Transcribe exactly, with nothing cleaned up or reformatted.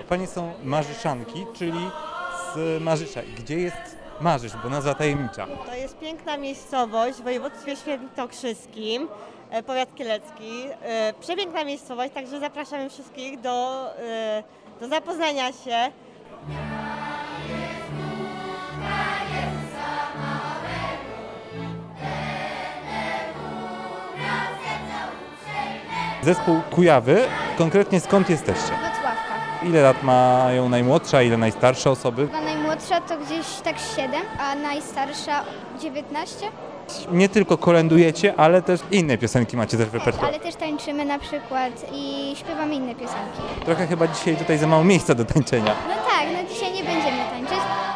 Panie są Marzyszanki, czyli z Marzysza. Gdzie jest Marzysz, bo nazwa tajemnicza? To jest piękna miejscowość w województwie świętokrzyskim, e, powiat kielecki. E, Przepiękna miejscowość, także zapraszamy wszystkich do, e, do zapoznania się. Zespół Kujawy. Konkretnie skąd jesteście? Wrocławka. Ile lat mają najmłodsza, ile najstarsze osoby? Chyba najmłodsza to gdzieś tak siedem, a najstarsza dziewiętnaście. Nie tylko kolędujecie, ale też inne piosenki macie też w repertuarze. Ale też tańczymy na przykład i śpiewamy inne piosenki. Trochę chyba dzisiaj tutaj za mało miejsca do tańczenia. No tak, no dzisiaj nie będziemy tańczyć,